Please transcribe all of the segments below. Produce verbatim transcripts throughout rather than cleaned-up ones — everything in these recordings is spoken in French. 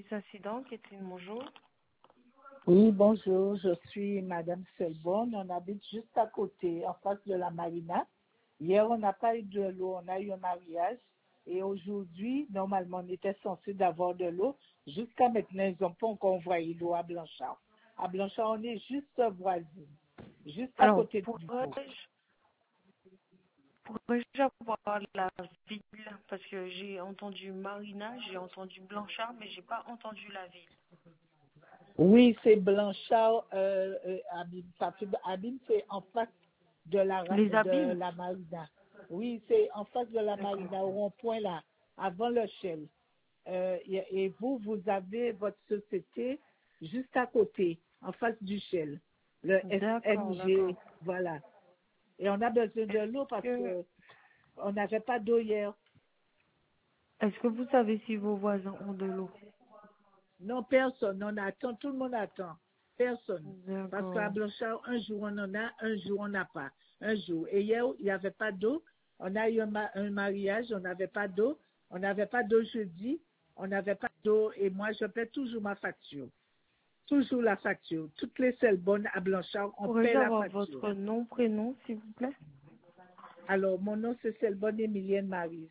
service incident, Catherine, bonjour. Oui, bonjour, je suis Madame Selbonne. On habite juste à côté, en face de la marina. Hier, on n'a pas eu de l'eau, on a eu un mariage. Et aujourd'hui, normalement, on était censé d'avoir de l'eau. Jusqu'à maintenant, ils n'ont pas encore envoyé l'eau à Blanchard. À Blanchard, on est juste voisine, juste à Alors, côté du pot. pourrais-je pourrais-je avoir la ville? Parce que j'ai entendu Marina, j'ai entendu Blanchard, mais j'ai pas entendu la ville. Oui, c'est Blanchard, euh, euh, Abîme. Parce que Abîme, c'est en face de la, ra- Les de abîmes? la marina. Oui, c'est en face de la D'accord. marina, au rond-point là, avant le Shell. Euh, et, et vous, vous avez votre société juste à côté, en face du Shell, le D'accord, S M G, d'accord. voilà. Et on a besoin de l'eau Est-ce parce que, que on n'avait pas d'eau hier. est-ce que vous savez si vos voisins ont de l'eau? Non, personne, on attend, tout le monde attend. Personne. Parce qu'à D'accord. Blanchard, un jour on en a, un jour on n'a pas. Un jour. Et hier, il n'y avait pas d'eau. On a eu un, ma- un mariage, on n'avait pas d'eau. On n'avait pas d'eau jeudi. On n'avait pas d'eau. Et moi, je paie toujours ma facture. Toujours la facture. Toutes les selles bonnes à Blanchard, on paie Pourrais-je la avoir facture. votre nom, prénom, s'il vous plaît? Alors, mon nom, c'est Selbonne Emilienne Marise.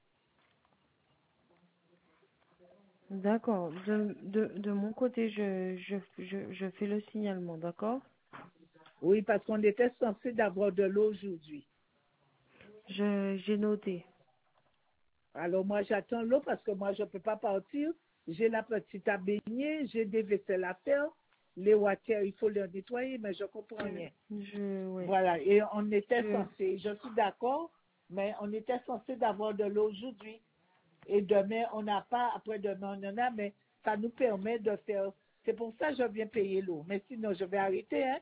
D'accord. De, de, de mon côté, je, je, je, je fais le signalement, d'accord? Oui, parce qu'on était censé d'avoir de l'eau aujourd'hui. Je, j'ai noté. Alors moi j'attends l'eau parce que moi je ne peux pas partir. J'ai la petite à baigner, j'ai des vaisselles à faire, les water, il faut les nettoyer, mais je ne comprends Je, rien. je, ouais. Voilà, et on était Je, censé, je suis d'accord, mais on était censé d'avoir de l'eau aujourd'hui. Et demain, on n'a pas, après-demain, on en a, mais ça nous permet de faire. C'est pour ça que je viens payer l'eau. Mais sinon, je vais arrêter, hein.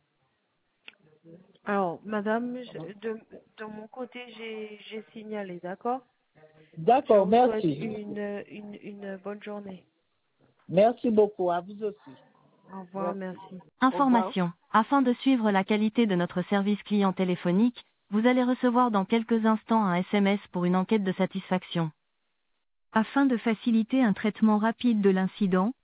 alors, madame, je- de, de mon côté, j'ai, j'ai signalé, d'accord? Je D'accord, vous souhaite merci. une, une, une bonne journée. Merci beaucoup, à vous aussi. Au revoir, Merci. merci. Au revoir. Information. Afin de suivre la qualité de notre service client téléphonique, vous allez recevoir dans quelques instants un S M S pour une enquête de satisfaction. Afin de faciliter un traitement rapide de l'incident,